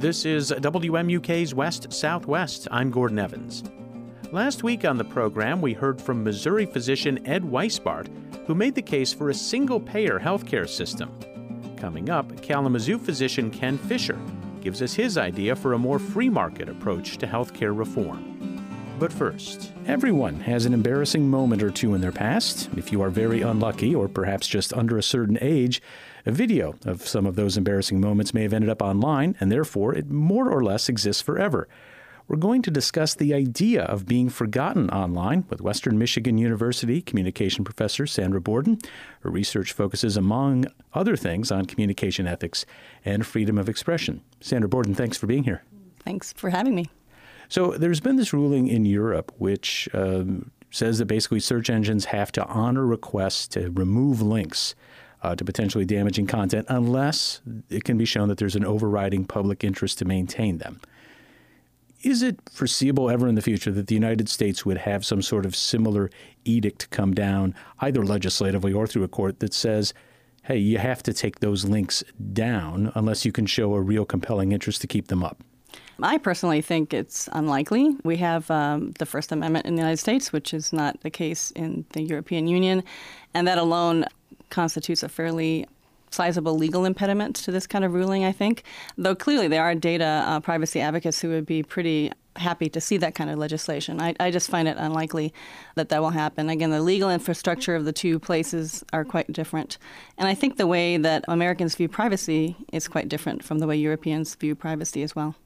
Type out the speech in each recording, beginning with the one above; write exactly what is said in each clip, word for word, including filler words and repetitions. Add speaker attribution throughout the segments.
Speaker 1: This is W M U K's West Southwest. I'm Gordon Evans. Last week on the program, we heard from Missouri physician Ed Weisbart, who made the case for a single-payer healthcare system. Coming up, Kalamazoo physician Ken Fisher gives us his idea for a more free-market approach to healthcare reform. But first, everyone has an embarrassing moment or two in their past. If you are very unlucky or perhaps just under a certain age, a video of some of those embarrassing moments may have ended up online, and therefore it more or less exists forever. We're going to discuss the idea of being forgotten online with Western Michigan University communication professor Sandra Borden. Her research focuses, among other things, on communication ethics and freedom of expression. Sandra Borden, thanks for being here.
Speaker 2: Thanks for having me.
Speaker 1: So there's been this ruling in Europe which um, says that basically search engines have to honor requests to remove links uh, to potentially damaging content unless it can be shown that there's an overriding public interest to maintain them. Is it foreseeable ever in the future that the United States would have some sort of similar edict come down, either legislatively or through a court, that says, hey, you have to take those links down unless you can show a real compelling interest to keep them up?
Speaker 2: I personally think it's unlikely. We have um, the First Amendment in the United States, which is not the case in the European Union, and that alone constitutes a fairly sizable legal impediment to this kind of ruling, I think. Though clearly there are data uh, privacy advocates who would be pretty happy to see that kind of legislation. I, I just find it unlikely that that will happen. Again, the legal infrastructure of the two places are quite different. And I think the way that Americans view privacy is quite different from the way Europeans view privacy as well.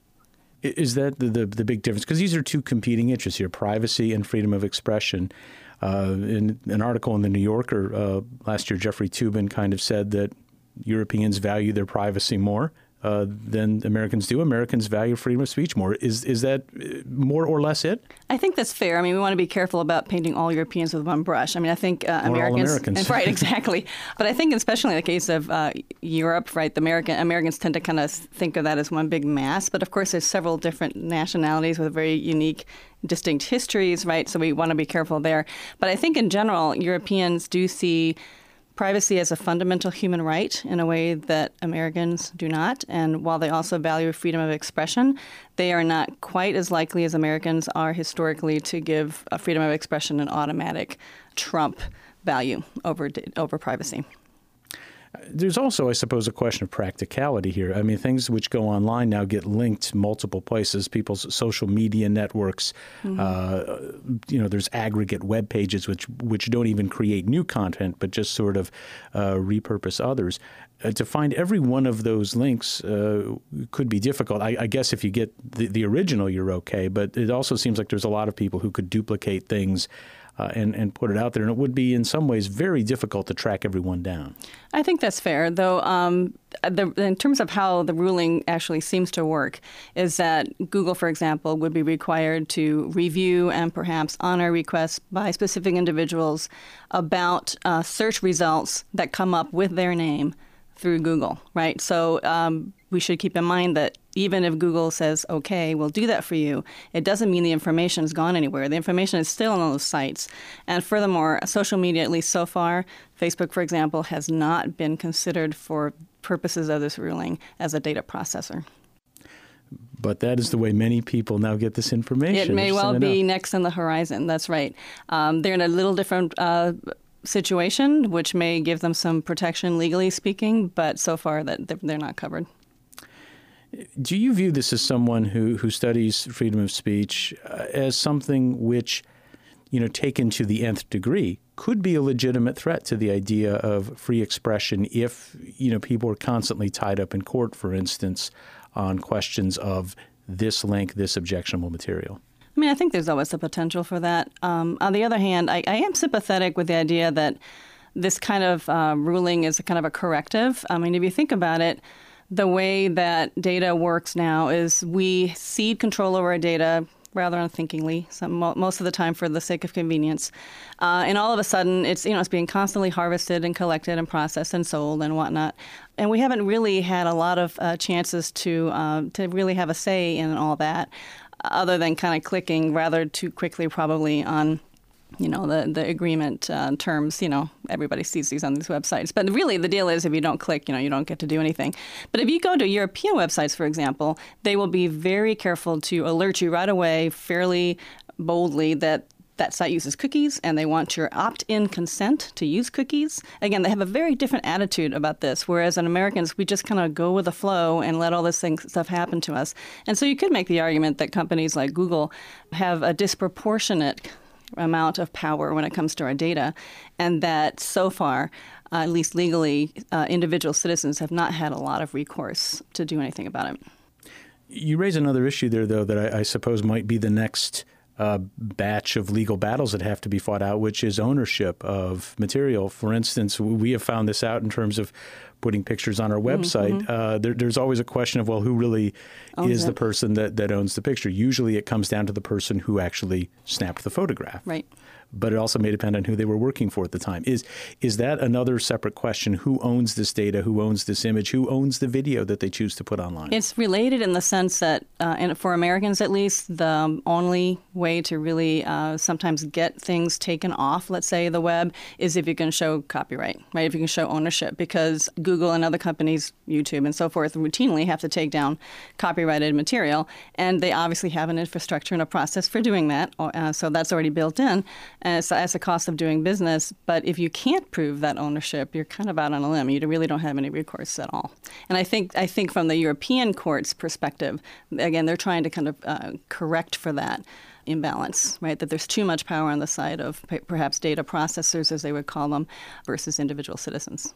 Speaker 1: Is that the, the, the big difference? Because these are two competing interests here, privacy and freedom of expression. Uh, in an article in The New Yorker uh, last year, Jeffrey Toobin kind of said that Europeans value their privacy more uh, than Americans do. Americans value freedom of speech more. Is is that more or less it?
Speaker 2: I think that's fair. I mean, we want to be careful about painting all Europeans with one brush. I mean, I think uh,
Speaker 1: or
Speaker 2: Americans,
Speaker 1: all Americans.
Speaker 2: Right, exactly. But I think, especially in the case of uh, Europe, right, the American Americans tend to kind of think of that as one big mass. But of course, there's several different nationalities with very unique, distinct histories, right? So we want to be careful there. But I think in general, Europeans do see privacy as a fundamental human right in a way that Americans do not. And while they also value freedom of expression, they are not quite as likely as Americans are historically to give a freedom of expression an automatic trump value over over privacy.
Speaker 1: There's also, I suppose, a question of practicality here. I mean, things which go online now get linked multiple places, people's social media networks. Mm-hmm. Uh, you know, there's aggregate web pages which which don't even create new content, but just sort of uh, repurpose others. Uh, to find every one of those links uh, could be difficult. I, I guess if you get the, the original, you're okay. But it also seems like there's a lot of people who could duplicate things Uh, and, and put it out there. And it would be, in some ways, very difficult to track everyone down.
Speaker 2: I think that's fair, though. Um, the, in terms of how the ruling actually seems to work, is that Google, for example, would be required to review and perhaps honor requests by specific individuals about uh, search results that come up with their name through Google, right? So um, we should keep in mind that even if Google says, okay, we'll do that for you, it doesn't mean the information has gone anywhere. The information is still on those sites. And furthermore, social media, at least so far, Facebook, for example, has not been considered for purposes of this ruling as a data processor.
Speaker 1: But that is the way many people now get this information.
Speaker 2: It may well be next on the horizon. That's right. Um, they're in a little different uh, situation, which may give them some protection legally speaking, but so far that they're not covered.
Speaker 1: Do you view this as someone who, who studies freedom of speech uh, as something which, you know, taken to the nth degree, could be a legitimate threat to the idea of free expression if, you know, people are constantly tied up in court, for instance, on questions of this link, this objectionable material?
Speaker 2: I mean, I think there's always the potential for that. Um, on the other hand, I, I am sympathetic with the idea that this kind of uh, ruling is a kind of a corrective. I mean, if you think about it, the way that data works now is we cede control over our data rather unthinkingly, some, most of the time for the sake of convenience. Uh, and all of a sudden, it's you know it's being constantly harvested and collected and processed and sold and whatnot. And we haven't really had a lot of uh, chances to uh, to really have a say in all that, other than kind of clicking rather too quickly probably on you know, the, the agreement uh, terms, you know, everybody sees these on these websites. But really, the deal is if you don't click, you know, you don't get to do anything. But if you go to European websites, for example, they will be very careful to alert you right away, fairly boldly, that that site uses cookies and they want your opt-in consent to use cookies. Again, they have a very different attitude about this, whereas in Americans, we just kind of go with the flow and let all this thing, stuff happen to us. And so you could make the argument that companies like Google have a disproportionate amount of power when it comes to our data, and that so far, uh, at least legally, uh, individual citizens have not had a lot of recourse to do anything about it.
Speaker 1: You raise another issue there, though, that I, I suppose might be the next Uh, batch of legal battles that have to be fought out, which is ownership of material. For instance, we have found this out in terms of putting pictures on our website. Mm-hmm. Uh, there, there's always a question of, well, who really owns is it? the person that, that owns the picture? Usually it comes down to the person who actually snapped the photograph.
Speaker 2: Right.
Speaker 1: But it also may depend on who they were working for at the time. Is is that another separate question? Who owns this data? Who owns this image? Who owns the video that they choose to put online?
Speaker 2: It's related in the sense that, uh, and for Americans at least, the only way to really uh, sometimes get things taken off, let's say the web, is if you can show copyright, right? If you can show ownership, because Google and other companies, YouTube and so forth, routinely have to take down copyrighted material, and they obviously have an infrastructure and a process for doing that, uh, so that's already built in. As, as a cost of doing business. But if you can't prove that ownership, you're kind of out on a limb. You really don't have any recourse at all. And I think I think from the European court's perspective, again, they're trying to kind of uh, correct for that imbalance, right? That there's too much power on the side of perhaps data processors, as they would call them, versus individual citizens.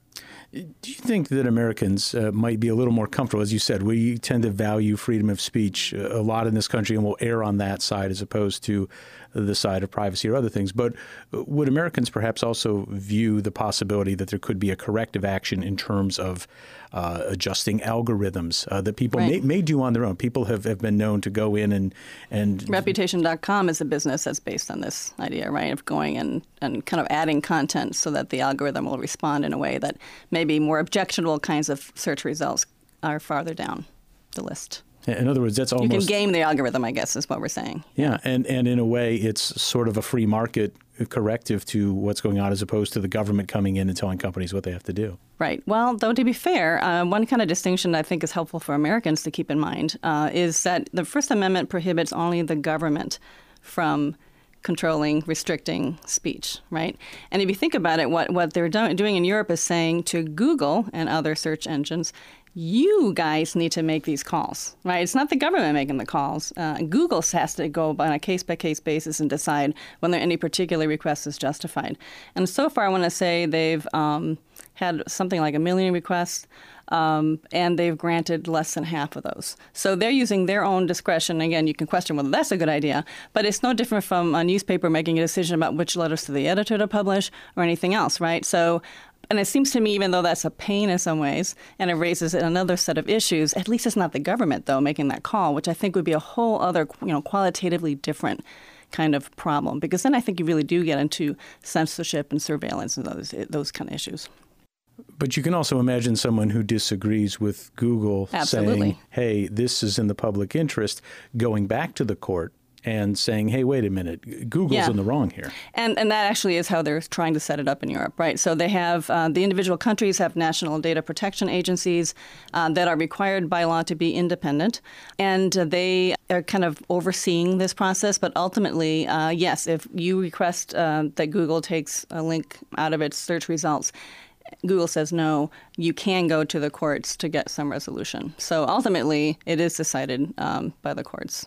Speaker 1: Do you think that Americans uh, might be a little more comfortable? As you said, we tend to value freedom of speech a lot in this country, and we'll err on that side as opposed to the side of privacy or other things. But would Americans perhaps also view the possibility that there could be a corrective action in terms of uh, adjusting algorithms uh, that people
Speaker 2: right.
Speaker 1: may, may do on their own? People have, have been known to go in and... and
Speaker 2: Reputation dot com is a business that's based on this idea, right, of going and, and kind of adding content so that the algorithm will respond in a way that maybe more objectionable kinds of search results are farther down the list.
Speaker 1: In other words, that's almost...
Speaker 2: You can game the algorithm, I guess, is what we're saying.
Speaker 1: Yeah, and, and in a way, it's sort of a free market corrective to what's going on as opposed to the government coming in and telling companies what they have to do.
Speaker 2: Right. Well, though, to be fair, uh, one kind of distinction I think is helpful for Americans to keep in mind uh, is that the First Amendment prohibits only the government from controlling, restricting speech, right? And if you think about it, what, what they're do- doing in Europe is saying to Google and other search engines, you guys need to make these calls, right? It's not the government making the calls. Uh, Google has to go on a case-by-case basis and decide whether any particular request is justified. And so far, I want to say they've um, had something like a million requests, um, and they've granted less than half of those. So they're using their own discretion. Again, you can question whether that's a good idea, but it's no different from a newspaper making a decision about which letters to the editor to publish or anything else, right? So. And it seems to me, even though that's a pain in some ways, and it raises another set of issues, at least it's not the government, though, making that call, which I think would be a whole other, you know, qualitatively different kind of problem. Because then I think you really do get into censorship and surveillance and those those kind of issues.
Speaker 1: But you can also imagine someone who disagrees with Google
Speaker 2: Absolutely.
Speaker 1: saying, hey, this is in the public interest, going back to the court and saying, hey, wait a minute, Google's
Speaker 2: yeah.
Speaker 1: in the wrong here.
Speaker 2: And and that actually is how they're trying to set it up in Europe, right? So they have, uh, the individual countries have national data protection agencies uh, that are required by law to be independent. And uh, they are kind of overseeing this process. But ultimately, uh, yes, if you request uh, that Google takes a link out of its search results, Google says no, you can go to the courts to get some resolution. So ultimately, it is decided um, by the courts.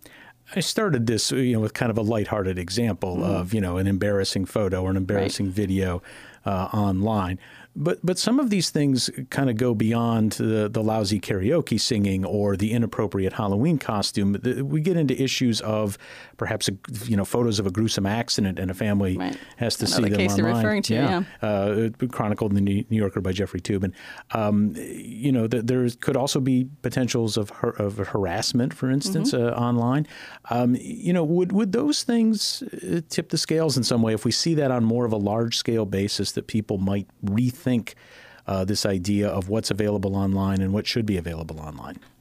Speaker 1: I started this, you know, with kind of a lighthearted example mm. of, you know, an embarrassing photo or an embarrassing right. video uh, online. But but some of these things kind of go beyond the, the lousy karaoke singing or the inappropriate Halloween costume. We get into issues of perhaps, a, you know, photos of a gruesome accident and a family right. has to see them
Speaker 2: case
Speaker 1: online.
Speaker 2: You're referring to, yeah.
Speaker 1: yeah. Uh, chronicled in the New Yorker by Jeffrey Toobin. Um, you know, th- there could also be potentials of, har- of harassment, for instance, mm-hmm. uh, online. Um, you know, would, would those things tip the scales in some way if we see that on more of a large-scale basis that people might rethink think uh, this idea of what's available online and what should be available online?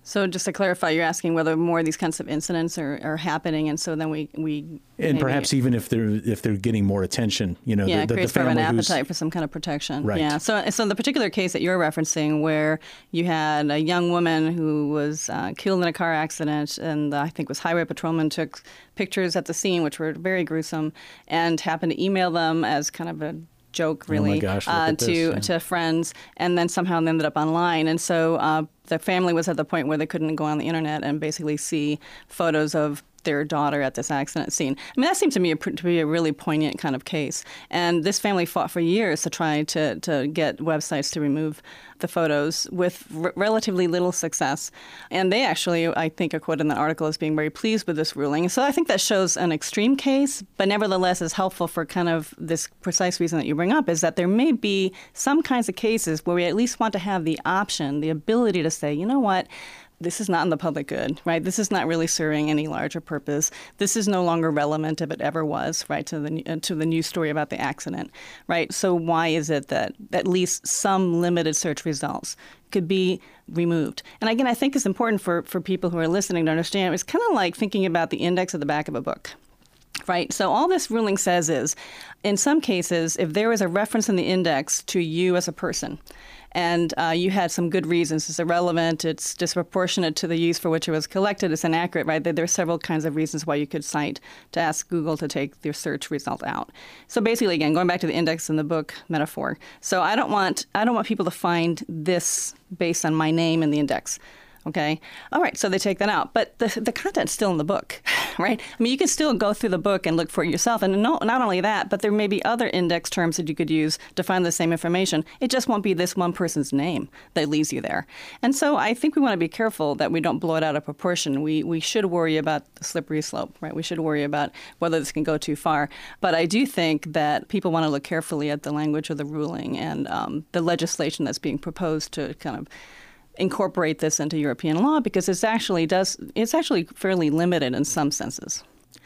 Speaker 2: So just to clarify, you're asking whether more of these kinds of incidents are, are happening, and so then we we
Speaker 1: and
Speaker 2: maybe,
Speaker 1: perhaps even if they're if they're getting more attention, you know,
Speaker 2: yeah,
Speaker 1: the, the,
Speaker 2: it creates
Speaker 1: the
Speaker 2: sort of
Speaker 1: family
Speaker 2: an
Speaker 1: who's
Speaker 2: appetite for some kind of protection.
Speaker 1: Right.
Speaker 2: Yeah. So so the particular case that you're referencing, where you had a young woman who was uh, killed in a car accident, and uh, I think it was highway patrolman took pictures at the scene, which were very gruesome, and happened to email them as kind of a joke, really,
Speaker 1: oh my gosh, look
Speaker 2: uh,
Speaker 1: at
Speaker 2: to
Speaker 1: this, yeah.
Speaker 2: to friends, and then somehow they ended up online. And so uh, the family was at the point where they couldn't go on the internet and basically see photos of their daughter at this accident scene. I mean, that seemed to me a, to be a really poignant kind of case. And this family fought for years to try to, to get websites to remove the photos with r- relatively little success. And they actually, I think, are quoted in the article as being very pleased with this ruling. So I think that shows an extreme case, but nevertheless is helpful for kind of this precise reason that you bring up, is that there may be some kinds of cases where we at least want to have the option, the ability to say, you know what, this is not in the public good, right? This is not really serving any larger purpose. This is no longer relevant if it ever was, right, to the to the news story about the accident, right? So why is it that at least some limited search results could be removed? And again, I think it's important for, for people who are listening to understand. It's kind of like thinking about the index at the back of a book. Right. So all this ruling says is, in some cases, if there is a reference in the index to you as a person, and uh, you had some good reasons, it's irrelevant, it's disproportionate to the use for which it was collected, it's inaccurate, right? There are several kinds of reasons why you could cite to ask Google to take your search result out. So basically, again, going back to the index in the book metaphor. So I don't want I don't want people to find this based on my name in the index. Okay. All right. So they take that out. But the the content's still in the book, right? I mean, you can still go through the book and look for it yourself. And no, not only that, but there may be other index terms that you could use to find the same information. It just won't be this one person's name that leads you there. And so I think we want to be careful that we don't blow it out of proportion. We we should worry about the slippery slope, right? We should worry about whether this can go too far. But I do think that people want to look carefully at the language of the ruling and um, the legislation that's being proposed to kind of incorporate this into European law, because it's actually does it's actually fairly limited in some senses.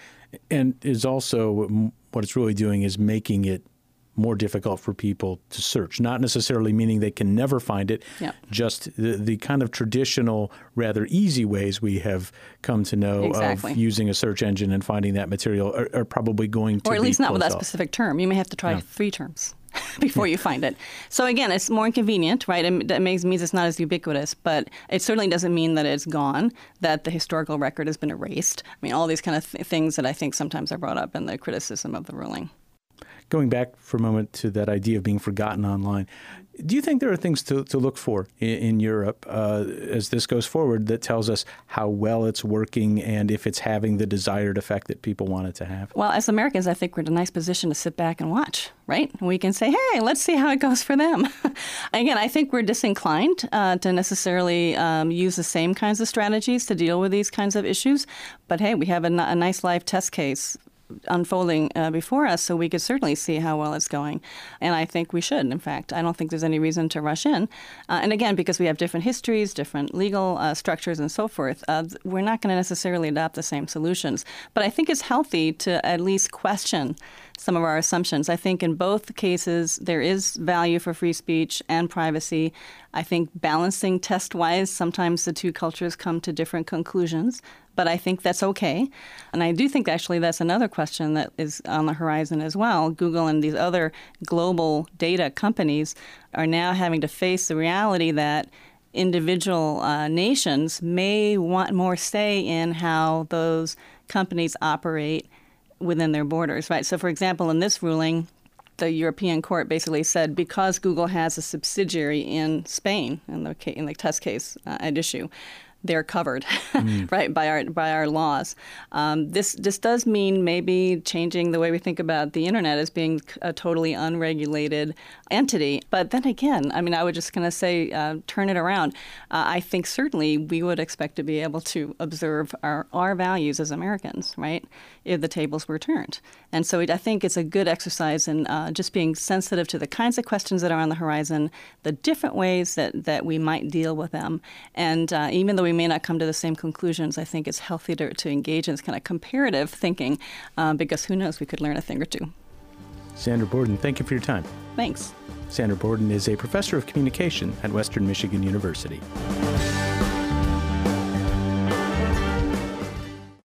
Speaker 1: And is also what it's really doing is making it more difficult for people to search, not necessarily meaning they can never find it,
Speaker 2: yeah.
Speaker 1: just the, the kind of traditional, rather easy ways we have come to know
Speaker 2: exactly.
Speaker 1: of using a search engine and finding that material are, are probably going to be
Speaker 2: Or at least not with that
Speaker 1: off.
Speaker 2: specific term. You may have to try
Speaker 1: Yeah.
Speaker 2: three terms before you find it. So again, it's more inconvenient, right? And that makes, means it's not as ubiquitous, but it certainly doesn't mean that it's gone, that the historical record has been erased. I mean, all these kind of th- things that I think sometimes are brought up in the criticism of the ruling.
Speaker 1: Going back for a moment to that idea of being forgotten online, do you think there are things to, to look for in, in Europe uh, as this goes forward that tells us how well it's working and if it's having the desired effect that people want it to have?
Speaker 2: Well, as Americans, I think we're in a nice position to sit back and watch, right? We can say, hey, let's see how it goes for them. Again, I think we're disinclined uh, to necessarily um, use the same kinds of strategies to deal with these kinds of issues. But hey, we have a, a nice live test case unfolding uh, before us, so we could certainly see how well it's going. And I think we should, in fact. I don't think there's any reason to rush in. Uh, and again, because we have different histories, different legal uh, structures and so forth, uh, we're not going to necessarily adopt the same solutions. But I think it's healthy to at least question some of our assumptions. I think in both cases, there is value for free speech and privacy. I think balancing test-wise, sometimes the two cultures come to different conclusions, but I think that's okay. And I do think actually that's another question that is on the horizon as well. Google and these other global data companies are now having to face the reality that individual uh, nations may want more say in how those companies operate within their borders, right? So, for example, in this ruling, the European court basically said because Google has a subsidiary in Spain in the in the test case uh, at issue, they're covered, mm. right, by our by our laws. Um, this this does mean maybe changing the way we think about the internet as being a totally unregulated entity. But then again, I mean, I would just kind of say, uh, turn it around. Uh, I think certainly we would expect to be able to observe our, our values as Americans, right, if the tables were turned. And so it, I think it's a good exercise in uh, just being sensitive to the kinds of questions that are on the horizon, the different ways that, that we might deal with them. And uh, even though we may not come to the same conclusions, I think it's healthy to, to engage in this kind of comparative thinking uh, because who knows, we could learn a thing or two.
Speaker 1: Sandra Borden, thank you for your time.
Speaker 2: Thanks.
Speaker 1: Sandra Borden is a professor of communication at Western Michigan University.